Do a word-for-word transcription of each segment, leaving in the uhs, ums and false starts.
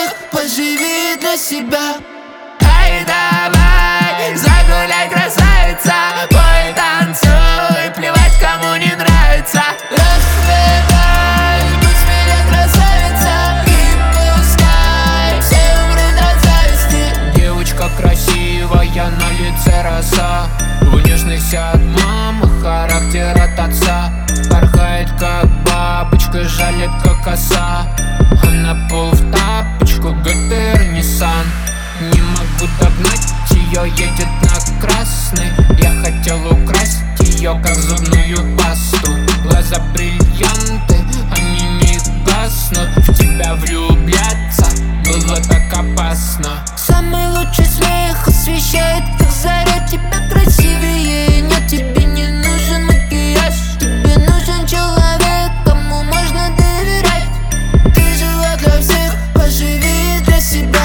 всех, поживи для себя. Эй, давай, загуляй, красавица, пой, танцуй, плевать, кому не нравится. Расцветай, будь смелее, красавица, и пускай все умрут от зависти. Девочка красивая, на лице роса, внешность от мамы, характер от отца. Порхает как бабочка, жалит как оса, а на пол в тапочку ГТР Nissan. Не могу догнать ее, едет на красный. Я хотел украсть ее, как зубную пасту. Глаза бриллианты, они не гаснут. В тебя влюбляться было так опасно. Самый лучший смех освещает, как заря. Тебя красивее нет, тебе не нужен макияж. Тебе нужен человек, кому можно доверять. Ты жила для всех, поживи для себя.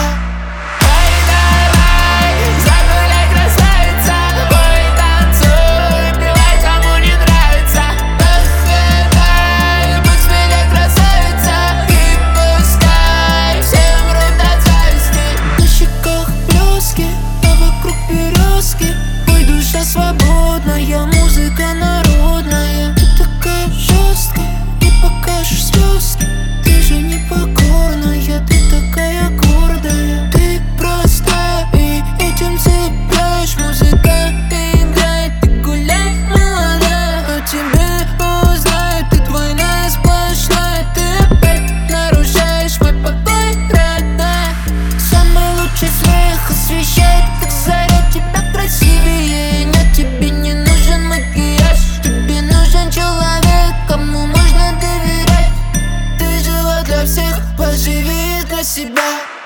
Ой, душа свободная, музыка народная. Ты такая жесткая, не покажешь слезки. Ты же не покорная, ты такая гордая. Ты простая и этим цепляешь. Музыка играет, ты гуляй, молодая. О тебе узнают, ты двойная сплошная. Ты опять нарушаешь мой покой, родная. Самый лучший смех освещает, как заря. Тебя красивее нет, тебе не нужен макияж. Тебе нужен человек, кому можно доверять. Ты жила для всех, поживи для себя.